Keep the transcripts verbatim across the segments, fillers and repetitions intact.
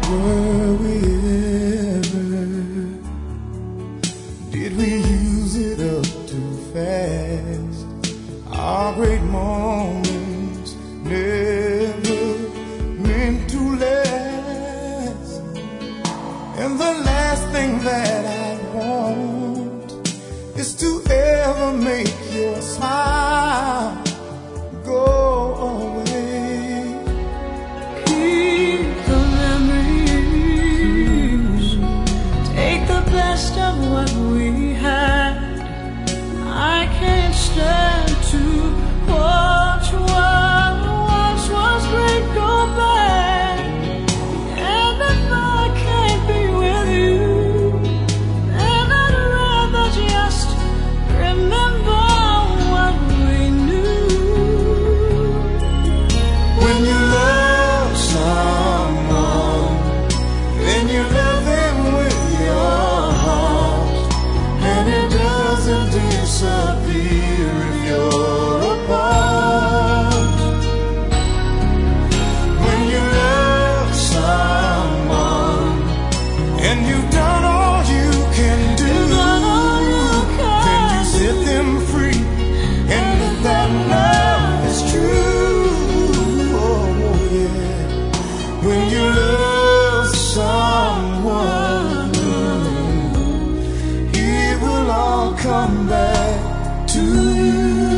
Were we ever? Did we use it up too fast? Our great moments never meant to last. And the last thing that I want is to ever make your smile go away. Keep the memories, take the best of what we had. I can't stand to watch what once was great go bad. And if I can't be with you, then I'd rather just remember what we knew. When you love someone, then you love them with your heart, and it doesn't disappear if you're apart. When you love someone, and you've done all you can do, then you set them free, and if that love is true, oh yeah. When you love someone, it will all come back to you.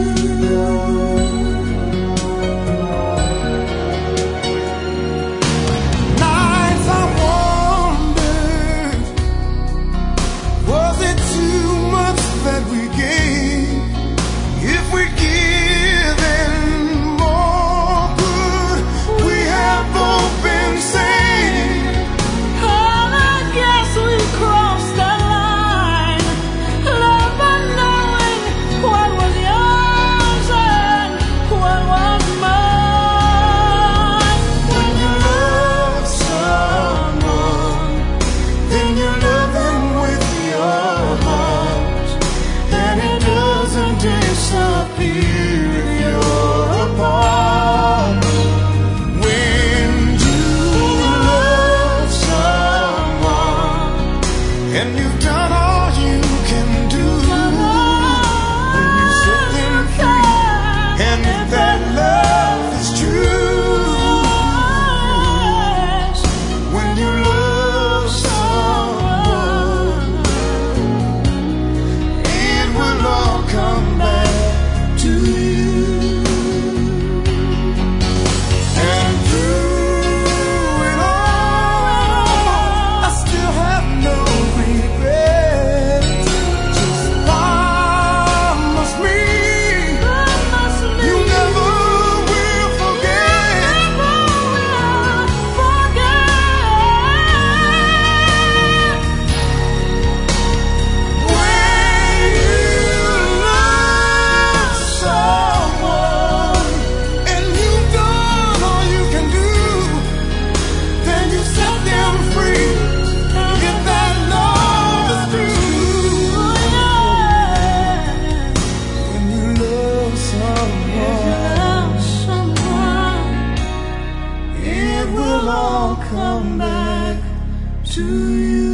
Nights I wondered, was it too much that we gave? If we'd given more, could we have both been saved? And I guess we crossed that line, love unknowing what was yours and what was mine. When you love someone, then you love them with your heart, and it doesn't disappear if you're apart. When you love someone, and you've done all you can do, then you set them free, and if that love is true, when you love someone, it will all come back to you. And through it all, I still have no regrets. Just promise me you never will forget. When you love someone, and you've done all you can do, then you set them free. If that love is true, when you love someone, it will all come back to you.